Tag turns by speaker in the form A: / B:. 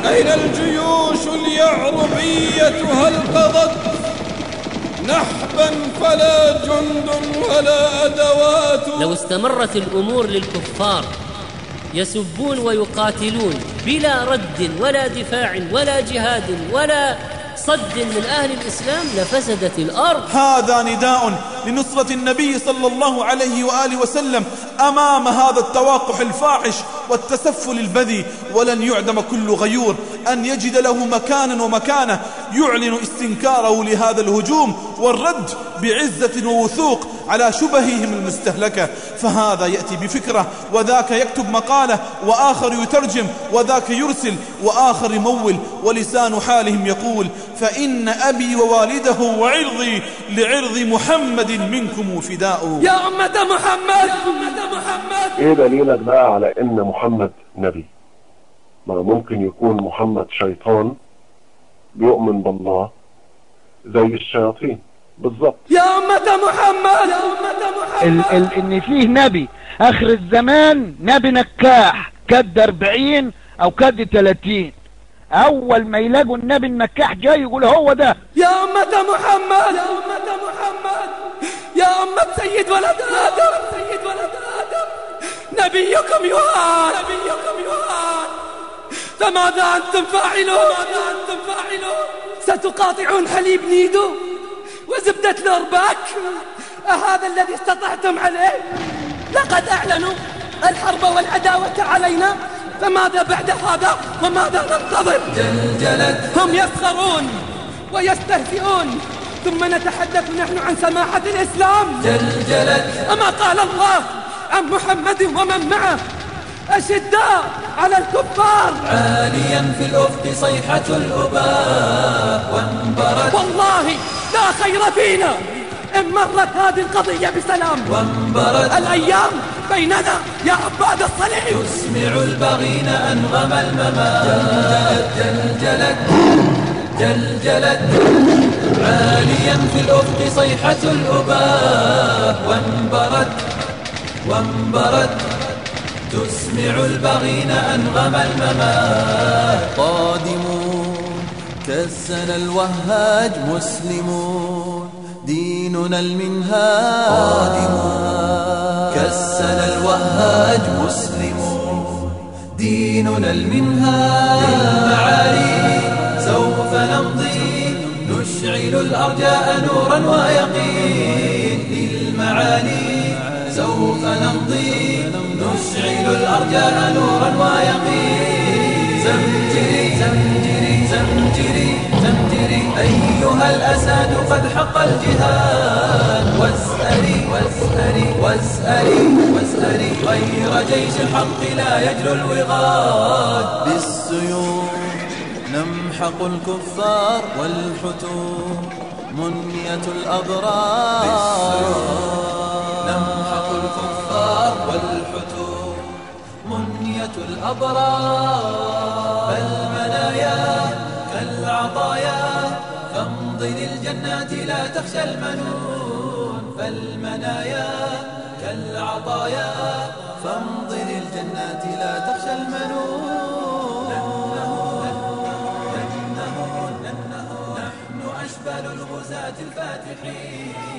A: أين الجيوش اليعربية هل قضت نحبا فلا جند ولا أدوات؟
B: لو استمرت الأمور للكفار يسبون ويقاتلون بلا رد ولا دفاع ولا جهاد ولا صد من أهل الإسلام لفسدت الأرض.
C: هذا نداء لنصرة النبي صلى الله عليه وآله وسلم أمام هذا التواقح الفاحش والتسفل البذي، ولن يعدم كل غيور أن يجد له مكانا ومكانة يعلن استنكاره لهذا الهجوم والرد بعزة ووثوق على شبههم المستهلكة. فهذا يأتي بفكرة، وذاك يكتب مقالة، وآخر يترجم، وذاك يرسل، وآخر يمول، ولسان حالهم يقول: فإن أبي ووالده وعرضي لعرض محمد منكم فداء.
D: يا أمة محمد.
E: إيه دليلك بقى على إن محمد نبي؟ ما ممكن يكون محمد شيطان بيؤمن بالله زي الشياطين بالضبط.
D: يا أمة محمد.
F: إن فيه نبي آخر الزمان، نبي نكاح كد 40 أو كد 30. أول ما يلاقوا النبي النكاح جاي يقول هو ده.
D: يا أمة محمد. يا أمة سيد ولد آدم. نبيكم يهان. فماذا أنتم فاعلون؟ ستقاطعون حليب نيدو وزبدة الأرباك؟ أهذا الذي استطعتم عليه؟ لقد أعلنوا الحرب والعداوة علينا، فماذا بعد هذا وماذا ننتظر؟
G: جلجلت
D: هم يسخرون ويستهزئون، ثم نتحدث نحن عن سماحة الإسلام.
G: جلجلت
D: أما قال الله عن محمد ومن معه: أشداء على الكفار
G: عاليا في الأفق صيحة الأباء وانبرت.
D: والله لا خير فينا إن مرت هذه القضية بسلام،
G: وانبرت
D: الأيام بيننا يا عباد الصليب
G: تسمع البغين أنغم الممات. جلجلت عاليا في الأفق صيحة الأباء وانبرت تسمع البغين أنغم الممات. قادمون كالسنا الوهاج مسلمون ديننا المنهاج. قادمون كالسنا الوهاج مسلمون ديننا المنهاج. للمعالي سوف نمضي نشعل الأرجاء نورا ويقين. للمعالي سوف نمضي نشعل الأرجاء نورا ويقين. زمجري زمجري زمجري زمجري أيها الأسد قد حق الجهاد. واسألي واسألي واسألي واسألي غير جيش الحق لا يجلو الوغاد. بالسيوف نمحق الكفار والحتوم منية الأضرار. نمحق الكفار والحتوم منية الأضرار. فالمنايا كالعطايا فامضي للجنات لا تخشى المنون. فالمنايا كالعطايا فامضي للجنات لا تخشى المنون. نحن أشبال الغزاة الفاتحين.